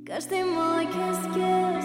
Каждый мой кис-кис,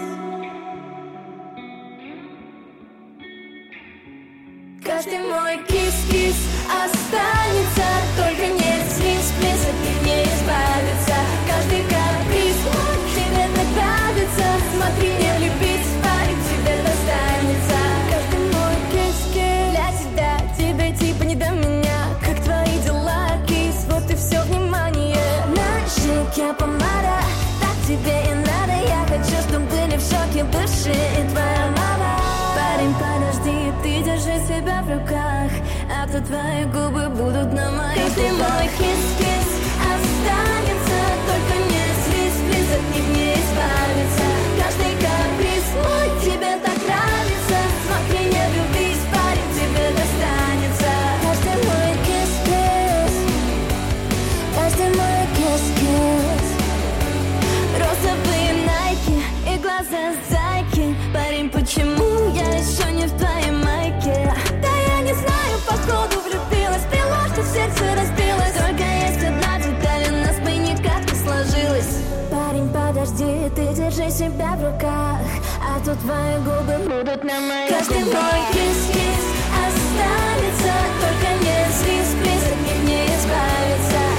каждый мой кис-кис останется, только не свист-плес, от них не избавиться. Каждый каприз тебе так нравится, смотри, не влюбись, парень, тебе достанется. Каждый мой кис-кис для тебя, тебе типа не до меня. Как твои дела, кис, вот и все внимание. На щеке помада, так тебе и надо. Я хочу, чтобы были в шоке бывшие и твоя мама. Парень, подожди, ты держи себя в руках, а то твои губы будут на моих губах. Каждый мой кис-кис останется, только не свист-плес, от них не избавиться. Каждый каприз мой тебе так нравится, смотри, не влюбись, парень, тебе достанется. Каждый мой кис-кис, каждый мой кис-кис. Розовые найки и глаза зайки. Парень, почему я еще не в твоей майке? Да я не знаю, походу влюбилась. Пила, что сердце разбилось. Только есть одна деталь, у нас бы никак не сложилось. Парень, подожди, ты держи себя в руках, а то твои губы будут на моих губах. Каждый мой кис-кис останется, только не свист-плес, от них не избавиться.